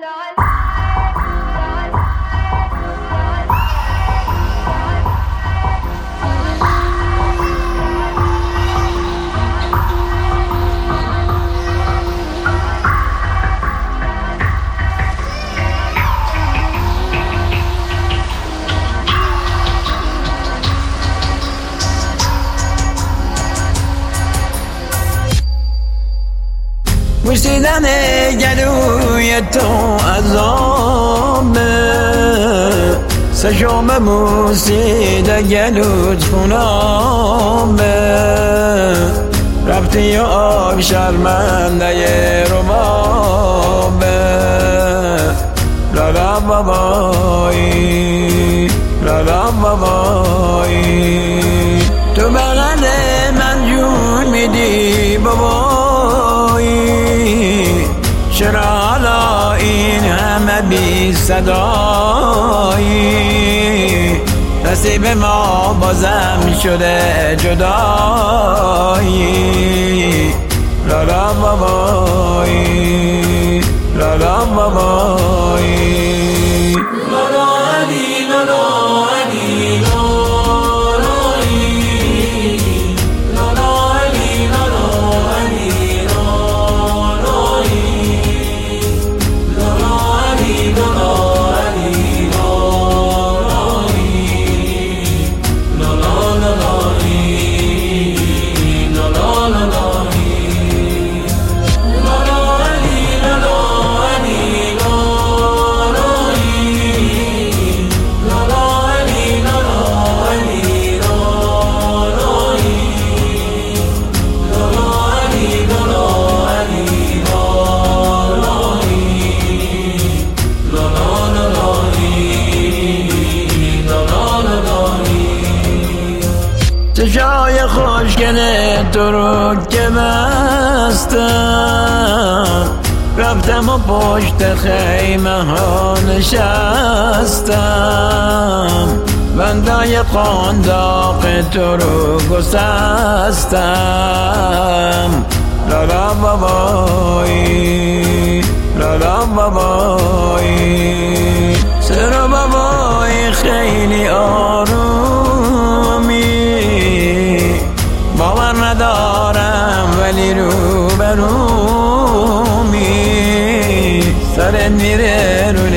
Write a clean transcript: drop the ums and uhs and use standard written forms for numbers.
پوشیدن گلوی تو عذابه سشام موسیده گلوت خونابه رفتی و آب شرمنده ربابه لالا بابایی لالا بابایی تو بغل من جون میدی بابایی چرا حالا این همه بی صدایی نصیب ما بازم شده جدایی لالا بابایی لالا بابایی لالا علی لالا علی چشای خوشگل تو رو که بستم رفتم و پشت خیمه ها نشستم بندای قنداق تو رو گسستم لالا بابایی لالا بابایی سر بابایی خیلی آرومی باور ندارم ولی رو برومی سرت میره رو